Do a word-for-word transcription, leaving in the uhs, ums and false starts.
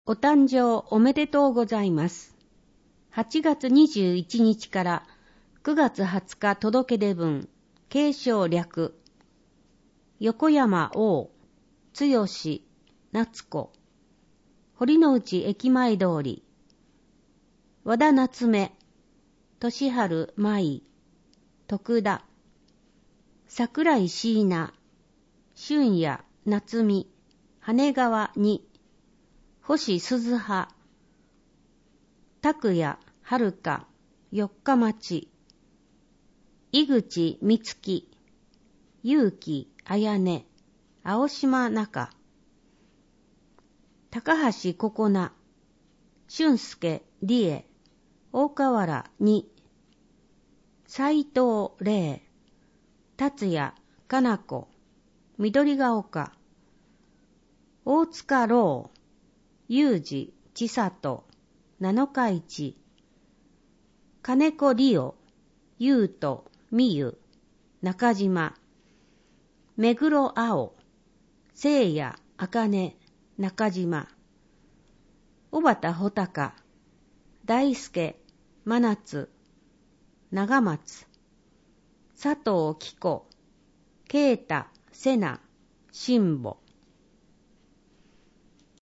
お誕生おめでとうございます。はちがつにじゅういちにちからくがつはつか届け出文、継承略、横山王、剛、夏子、堀之内駅前通り、和田夏目、年春舞、徳田、桜井椎名、春夜夏美、羽川に、星鈴葉、拓也、遥か、四日町、井口美月、結城綾音、青島中、高橋ここな、俊介理恵、大河原に、斎藤玲、達也かな子、緑が丘、大塚郎、裕二千里、七日市、金子理央、優斗美優、中島、目黒青、聖夜茜、中島、小畑穂高、大輔、真夏、長松、佐藤紀子、啓太、瀬名、辛坊、